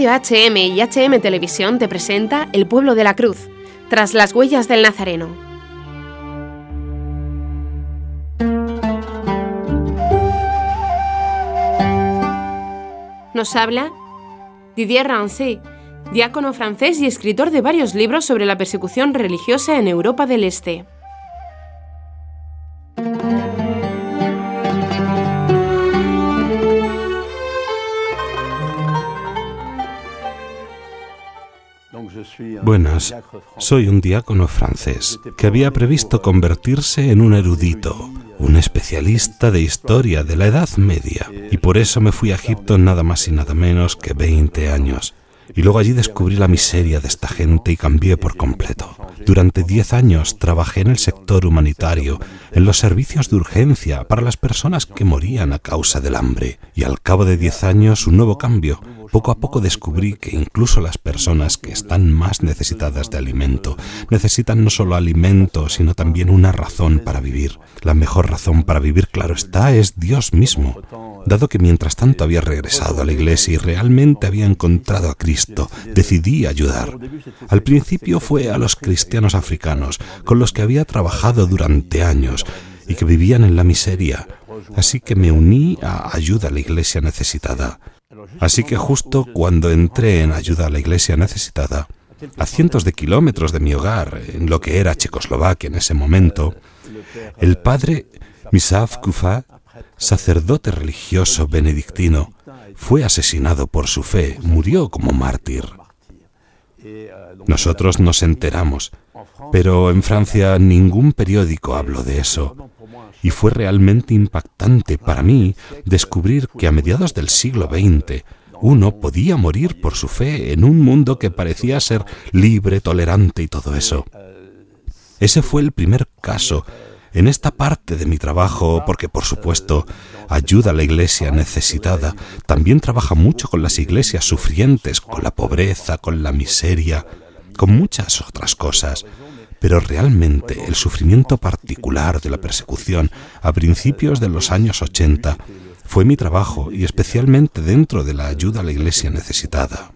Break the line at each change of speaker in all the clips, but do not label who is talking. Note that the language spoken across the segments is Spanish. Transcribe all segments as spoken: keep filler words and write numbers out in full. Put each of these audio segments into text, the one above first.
Radio H M y H M Televisión te presenta El Pueblo de la Cruz, tras las huellas del Nazareno. Nos habla Didier Rancé, diácono francés y escritor de varios libros sobre la persecución religiosa en Europa del Este.
Buenas, soy un diácono francés que había previsto convertirse en un erudito, un especialista de historia de la Edad Media, y por eso me fui a Egipto nada más y nada menos que veinte años. Y luego allí descubrí la miseria de esta gente y cambié por completo. Durante diez años trabajé en el sector humanitario, en los servicios de urgencia para las personas que morían a causa del hambre. Y al cabo de diez años, un nuevo cambio. Poco a poco descubrí que incluso las personas que están más necesitadas de alimento necesitan no solo alimento, sino también una razón para vivir. La mejor razón para vivir, claro está, es Dios mismo. Dado que mientras tanto había regresado a la iglesia y realmente había encontrado a Cristo, decidí ayudar. Al principio fue a los cristianos africanos, con los que había trabajado durante años y que vivían en la miseria. Así que me uní a Ayuda a la Iglesia Necesitada. Así que justo cuando entré en Ayuda a la Iglesia Necesitada, a cientos de kilómetros de mi hogar, en lo que era Checoslovaquia en ese momento, el padre Misav Kufa, sacerdote religioso benedictino, fue asesinado por su fe, murió como mártir. Nosotros nos enteramos, pero en Francia ningún periódico habló de eso. Y fue realmente impactante para mí descubrir que a mediados del siglo veinte uno podía morir por su fe en un mundo que parecía ser libre, tolerante y todo eso. Ese fue el primer caso en esta parte de mi trabajo, porque por supuesto Ayuda a la Iglesia Necesitada también trabaja mucho con las iglesias sufrientes, con la pobreza, con la miseria, con muchas otras cosas. Pero realmente el sufrimiento particular de la persecución a principios de los años ochenta fue mi trabajo, y especialmente dentro de la ayuda a la Iglesia necesitada.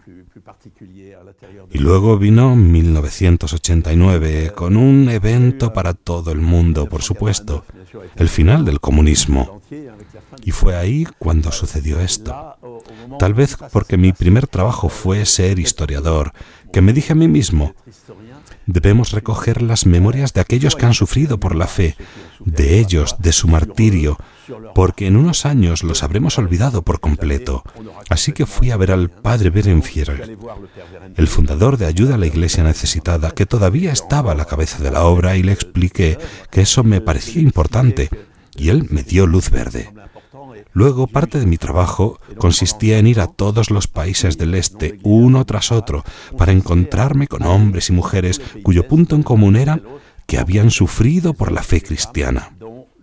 Y luego vino mil novecientos ochenta y nueve con un evento para todo el mundo, por supuesto, el final del comunismo. Y fue ahí cuando sucedió esto. Tal vez porque mi primer trabajo fue ser historiador, que me dije a mí mismo: debemos recoger las memorias de aquellos que han sufrido por la fe, de ellos, de su martirio, porque en unos años los habremos olvidado por completo. Así que fui a ver al padre Berenfierre, el fundador de Ayuda a la Iglesia Necesitada, que todavía estaba a la cabeza de la obra, y le expliqué que eso me parecía importante, y él me dio luz verde. Luego, parte de mi trabajo consistía en ir a todos los países del este, uno tras otro, para encontrarme con hombres y mujeres cuyo punto en común era que habían sufrido por la fe cristiana.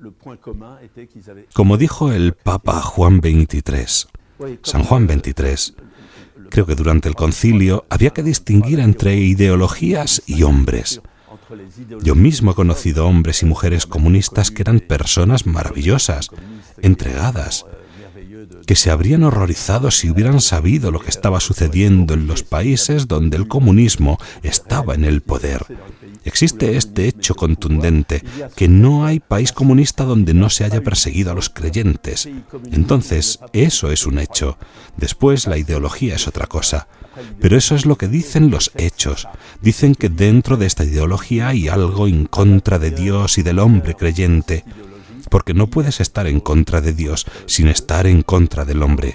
Como dijo el Papa Juan veintitrés, San Juan veintitrés, creo que durante el concilio había que distinguir entre ideologías y hombres. Yo mismo he conocido hombres y mujeres comunistas que eran personas maravillosas, entregadas, que se habrían horrorizado si hubieran sabido lo que estaba sucediendo en los países donde el comunismo estaba en el poder. Existe este hecho contundente, que no hay país comunista donde no se haya perseguido a los creyentes. Entonces, eso es un hecho. Después, la ideología es otra cosa. Pero eso es lo que dicen los hechos. Dicen que dentro de esta ideología hay algo en contra de Dios y del hombre creyente, porque no puedes estar en contra de Dios sin estar en contra del hombre.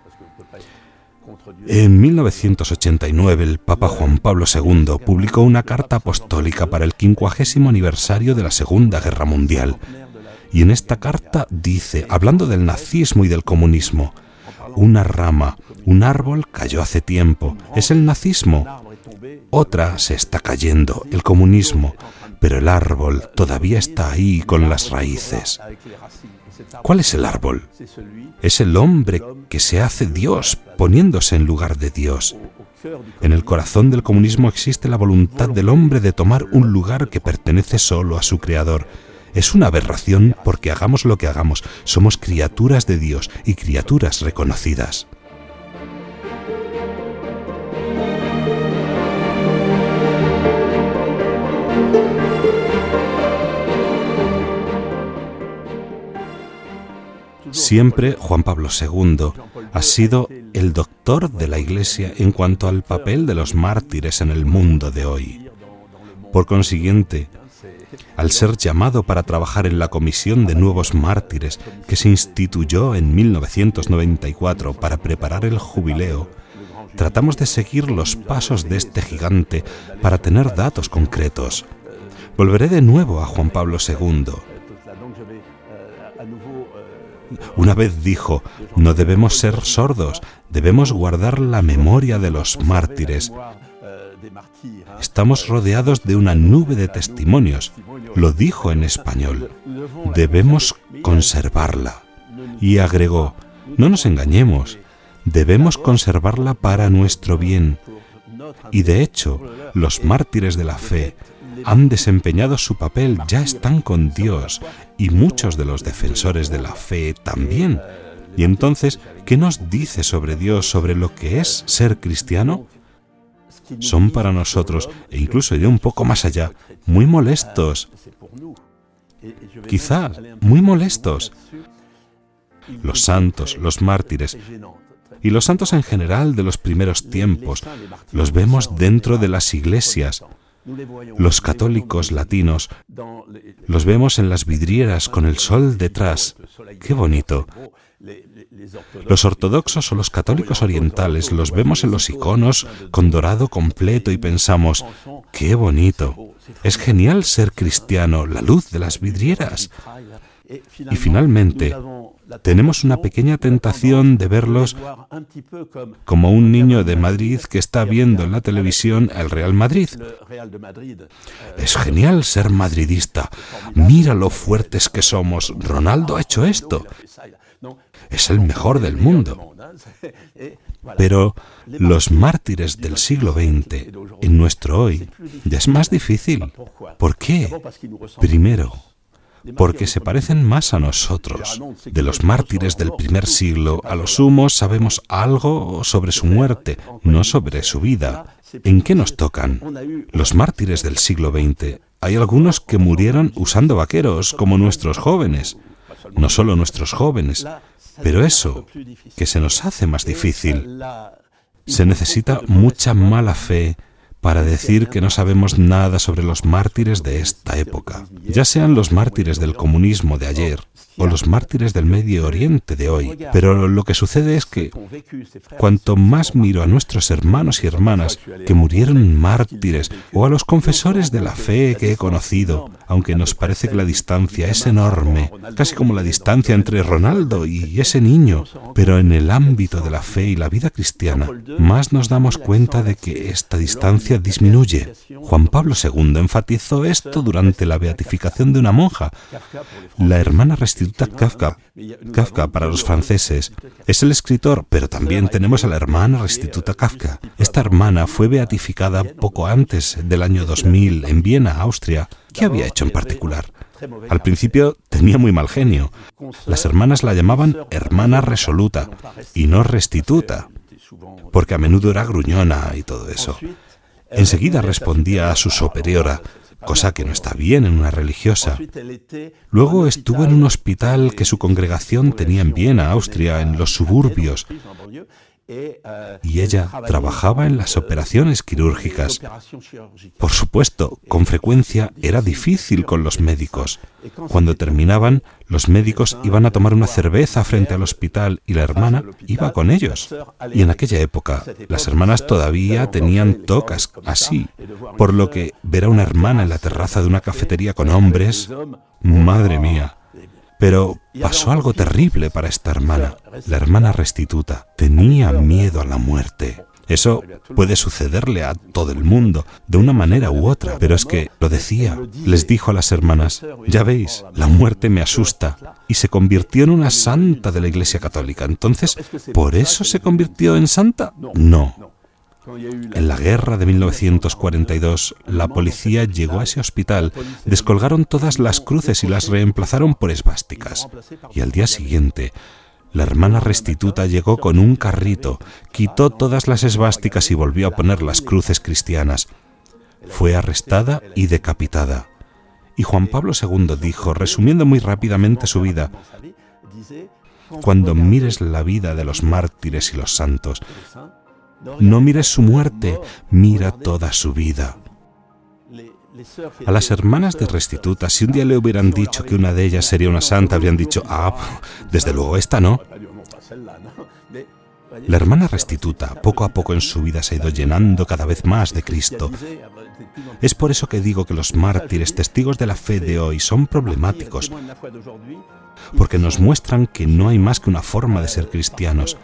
En mil novecientos ochenta y nueve, el Papa Juan Pablo segundo publicó una carta apostólica para el quincuagésimo aniversario de la Segunda Guerra Mundial. Y en esta carta dice, hablando del nazismo y del comunismo: una rama, un árbol cayó hace tiempo, es el nazismo. Otra se está cayendo, el comunismo, pero el árbol todavía está ahí con las raíces. ¿Cuál es el árbol? Es el hombre que se hace Dios, poniéndose en lugar de Dios. En el corazón del comunismo existe la voluntad del hombre de tomar un lugar que pertenece solo a su creador. Es una aberración porque hagamos lo que hagamos, somos criaturas de Dios y criaturas reconocidas. Siempre Juan Pablo segundo ha sido el doctor de la Iglesia en cuanto al papel de los mártires en el mundo de hoy. Por consiguiente, al ser llamado para trabajar en la Comisión de Nuevos Mártires que se instituyó en mil novecientos noventa y cuatro para preparar el jubileo, tratamos de seguir los pasos de este gigante para tener datos concretos. Volveré de nuevo a Juan Pablo segundo. Una vez dijo, no debemos ser sordos, debemos guardar la memoria de los mártires. Estamos rodeados de una nube de testimonios. Lo dijo en español. Debemos conservarla. Y agregó, no nos engañemos, debemos conservarla para nuestro bien. Y de hecho, los mártires de la fe han desempeñado su papel, ya están con Dios, y muchos de los defensores de la fe también. Y entonces, ¿qué nos dice sobre Dios, sobre lo que es ser cristiano? Son para nosotros, e incluso yo un poco más allá, muy molestos. Quizás muy molestos. Los santos, los mártires, y los santos en general de los primeros tiempos, los vemos dentro de las iglesias. Los católicos latinos los vemos en las vidrieras con el sol detrás. ¡Qué bonito! Los ortodoxos o los católicos orientales los vemos en los iconos con dorado completo y pensamos, ¡qué bonito! Es genial ser cristiano, la luz de las vidrieras. Y finalmente, tenemos una pequeña tentación de verlos como un niño de Madrid que está viendo en la televisión el Real Madrid. Es genial ser madridista. Mira lo fuertes que somos. Ronaldo ha hecho esto. Es el mejor del mundo. Pero los mártires del siglo veinte, en nuestro hoy, ya es más difícil. ¿Por qué? Primero, porque se parecen más a nosotros. De los mártires del primer siglo, a lo sumo sabemos algo sobre su muerte, no sobre su vida. ¿En qué nos tocan? Los mártires del siglo veinte. Hay algunos que murieron usando vaqueros, como nuestros jóvenes. No solo nuestros jóvenes, pero eso, que se nos hace más difícil. Se necesita mucha mala fe para decir que no sabemos nada sobre los mártires de esta época, ya sean los mártires del comunismo de ayer o los mártires del Medio Oriente de hoy. Pero lo que sucede es que cuanto más miro a nuestros hermanos y hermanas que murieron mártires o a los confesores de la fe que he conocido, aunque nos parece que la distancia es enorme, casi como la distancia entre Ronaldo y ese niño, pero en el ámbito de la fe y la vida cristiana, más nos damos cuenta de que esta distancia disminuye. Juan Pablo segundo enfatizó esto durante la beatificación de una monja, la hermana restituta Kafka. Kafka, para los franceses, es el escritor, pero también tenemos a la hermana restituta Kafka. Esta hermana fue beatificada poco antes del año dos mil en Viena, Austria. ¿Qué había hecho en particular? Al principio tenía muy mal genio. Las hermanas la llamaban hermana resoluta y no restituta, porque a menudo era gruñona y todo eso. Enseguida respondía a su superiora, cosa que no está bien en una religiosa. Luego estuvo en un hospital que su congregación tenía en Viena, Austria, en los suburbios, y ella trabajaba en las operaciones quirúrgicas. Por supuesto, con frecuencia era difícil con los médicos. Cuando terminaban, los médicos iban a tomar una cerveza frente al hospital y la hermana iba con ellos. Y en aquella época, las hermanas todavía tenían tocas así, por lo que ver a una hermana en la terraza de una cafetería con hombres, madre mía. Pero pasó algo terrible para esta hermana. La hermana restituta tenía miedo a la muerte. Eso puede sucederle a todo el mundo, de una manera u otra. Pero es que lo decía, les dijo a las hermanas, ya veis, la muerte me asusta. Y se convirtió en una santa de la Iglesia Católica. Entonces, ¿por eso se convirtió en santa? No. En la guerra de mil novecientos cuarenta y dos, la policía llegó a ese hospital, descolgaron todas las cruces y las reemplazaron por esvásticas. Y al día siguiente, la hermana restituta llegó con un carrito, quitó todas las esvásticas y volvió a poner las cruces cristianas. Fue arrestada y decapitada. Y Juan Pablo segundo dijo, resumiendo muy rápidamente su vida, cuando mires la vida de los mártires y los santos. No mires su muerte, mira toda su vida. A las hermanas de Restituta, si un día le hubieran dicho que una de ellas sería una santa, habrían dicho, ah, desde luego esta no. La hermana Restituta, poco a poco en su vida, se ha ido llenando cada vez más de Cristo. Es por eso que digo que los mártires, testigos de la fe de hoy, son problemáticos, porque nos muestran que no hay más que una forma de ser cristianos.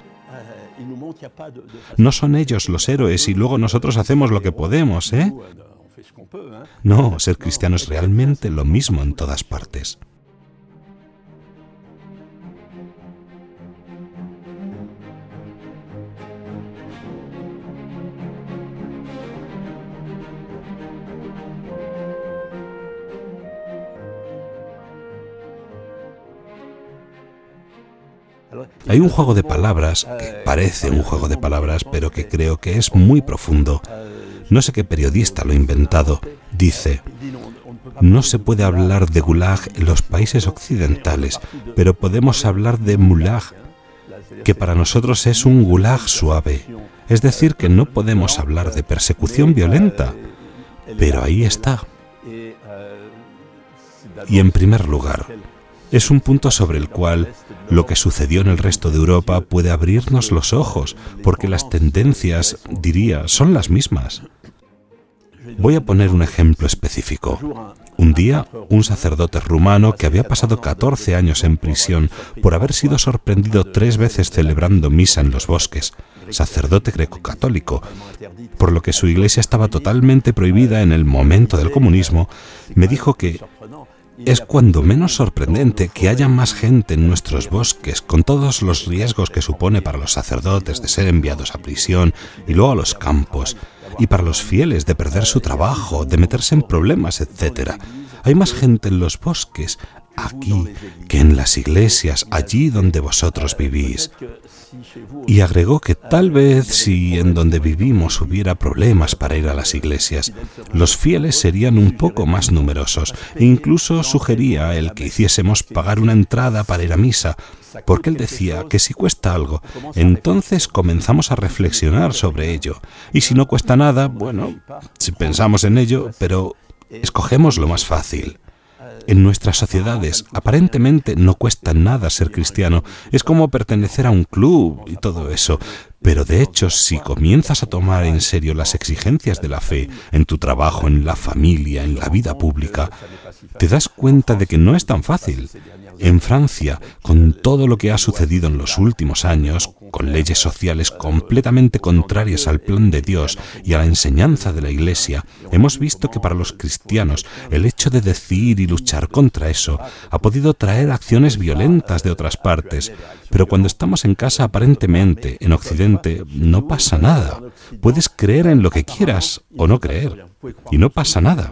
No son ellos los héroes y luego nosotros hacemos lo que podemos, ¿eh? No, ser cristiano es realmente lo mismo en todas partes. Hay un juego de palabras que parece un juego de palabras, pero que creo que es muy profundo. No sé qué periodista lo ha inventado. Dice, no se puede hablar de gulag en los países occidentales, pero podemos hablar de mulag, que para nosotros es un gulag suave. Es decir, que no podemos hablar de persecución violenta, pero ahí está. Y en primer lugar, es un punto sobre el cual lo que sucedió en el resto de Europa puede abrirnos los ojos, porque las tendencias, diría, son las mismas. Voy a poner un ejemplo específico. Un día, un sacerdote rumano que había pasado catorce años en prisión por haber sido sorprendido tres veces celebrando misa en los bosques, sacerdote greco-católico, por lo que su iglesia estaba totalmente prohibida en el momento del comunismo, me dijo que es cuando menos sorprendente que haya más gente en nuestros bosques, con todos los riesgos que supone para los sacerdotes de ser enviados a prisión y luego a los campos, y para los fieles de perder su trabajo, de meterse en problemas, etcétera. Hay más gente en los bosques, aquí, que en las iglesias, allí donde vosotros vivís. Y agregó que tal vez si en donde vivimos hubiera problemas para ir a las iglesias, los fieles serían un poco más numerosos, e incluso sugería el que hiciésemos pagar una entrada para ir a misa, porque él decía que si cuesta algo, entonces comenzamos a reflexionar sobre ello, y si no cuesta nada, bueno, si pensamos en ello, pero escogemos lo más fácil. En nuestras sociedades, aparentemente no cuesta nada ser cristiano. Es como pertenecer a un club y todo eso. Pero de hecho, si comienzas a tomar en serio las exigencias de la fe en tu trabajo, en la familia, en la vida pública, te das cuenta de que no es tan fácil. En Francia, con todo lo que ha sucedido en los últimos años, con leyes sociales completamente contrarias al plan de Dios y a la enseñanza de la Iglesia, hemos visto que para los cristianos el hecho de decir y luchar contra eso ha podido traer acciones violentas de otras partes. Pero cuando estamos en casa, aparentemente, en Occidente, no pasa nada. Puedes creer en lo que quieras o no creer, y no pasa nada.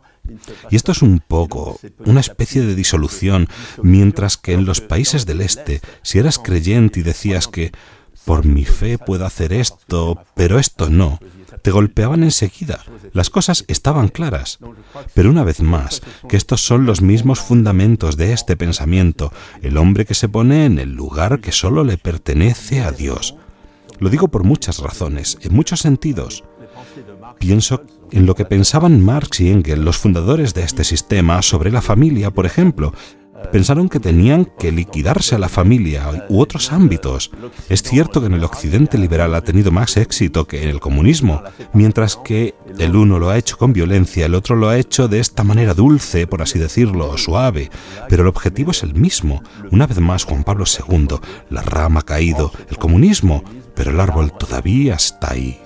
Y esto es un poco una especie de disolución, mientras que en los países del este, si eras creyente y decías que por mi fe puedo hacer esto, pero esto no, te golpeaban enseguida. Las cosas estaban claras. Pero una vez más, que estos son los mismos fundamentos de este pensamiento, el hombre que se pone en el lugar que solo le pertenece a Dios. Lo digo por muchas razones, en muchos sentidos. Pienso en lo que pensaban Marx y Engels, los fundadores de este sistema, sobre la familia, por ejemplo. Pensaron que tenían que liquidarse a la familia u otros ámbitos. Es cierto que en el occidente liberal ha tenido más éxito que en el comunismo, mientras que el uno lo ha hecho con violencia, el otro lo ha hecho de esta manera dulce, por así decirlo, suave. Pero el objetivo es el mismo. Una vez más, Juan Pablo segundo, la rama ha caído, el comunismo, pero el árbol todavía está ahí.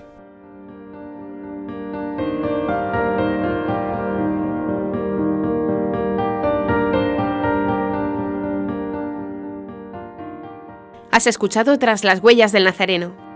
Has escuchado Tras las huellas del Nazareno,